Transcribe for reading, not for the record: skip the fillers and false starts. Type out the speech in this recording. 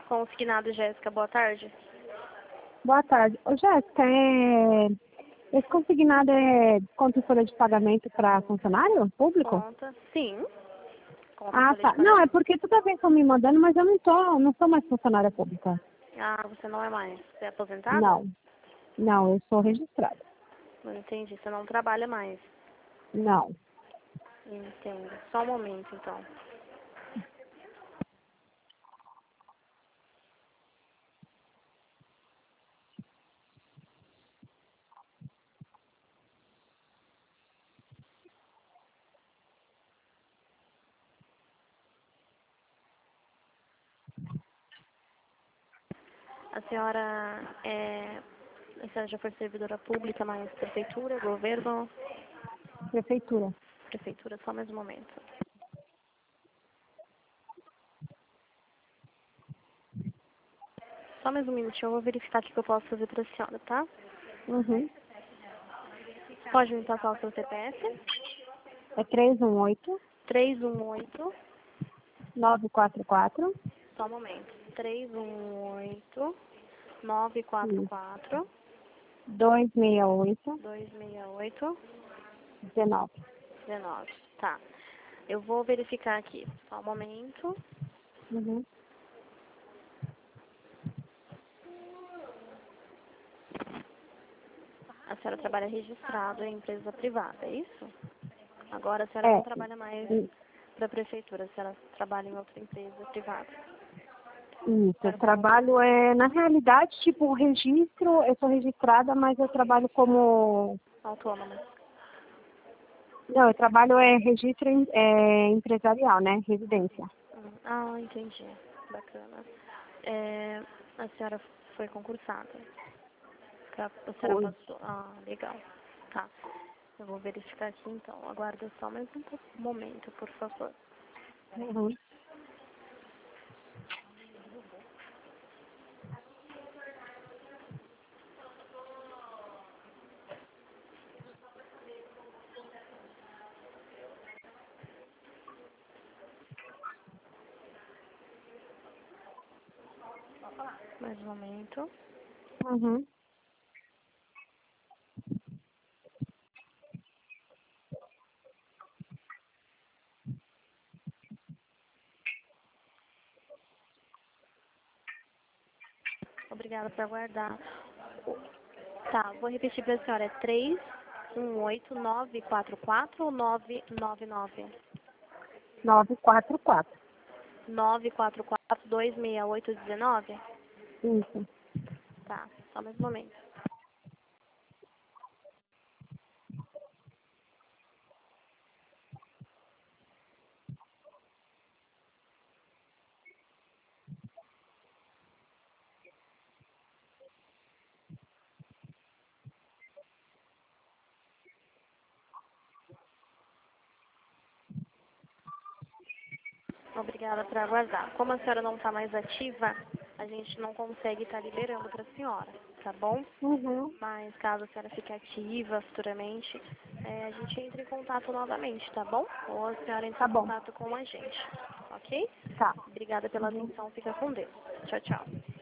Consignado Jéssica, boa tarde. Boa tarde. Ô, Jéssica, esse consignado é conta em folha de pagamento para funcionário público? Conta, sim. Conta Ah, folha tá. de Não, é pagamento. porque toda vez estão me mandando, mas eu não sou mais funcionária pública. Ah, você não é mais. Você é aposentada? Não. Não, eu sou registrada. Não entendi. Você não trabalha mais. Não. Entendo. Só um momento, então. A senhora já foi servidora pública, mas prefeitura, governo? Prefeitura. Prefeitura, só mais um momento. Só mais um minutinho, eu vou verificar o que eu posso fazer para a senhora, tá? Uhum. Pode me passar o seu CPF? É 318 318, 944 só um momento. 318 944 268 268 19. 19. Tá. Eu vou verificar aqui. Só um momento. Uhum. A senhora trabalha registrado em empresa privada, é isso? Agora a senhora não É. trabalha mais para a prefeitura, a senhora trabalha em outra empresa privada. Isso, eu trabalho, na realidade, tipo, o registro, eu sou registrada, mas eu trabalho como, Autônoma. não, eu trabalho registro empresarial, né, residência. Ah, entendi. Bacana. A senhora foi concursada. A senhora Oi. passou. Ah, legal. Tá. Eu vou verificar aqui então. Aguarda só mais um momento, por favor. Uhum. Mais um momento. Uhum. Obrigada por aguardar. Tá, vou repetir para a senhora. É 318 944 ou 999? 944. 944 268 19? Isso. Tá, só mais um momento. Obrigada por aguardar. Como a senhora não está mais ativa, a gente não consegue estar liberando para a senhora, tá bom? Uhum. Mas caso a senhora fique ativa futuramente, a gente entra em contato novamente, tá bom? Ou a senhora entra Tá em bom. contato com a gente, ok? Tá. Obrigada pela Uhum. atenção, fica com Deus. Tchau, tchau.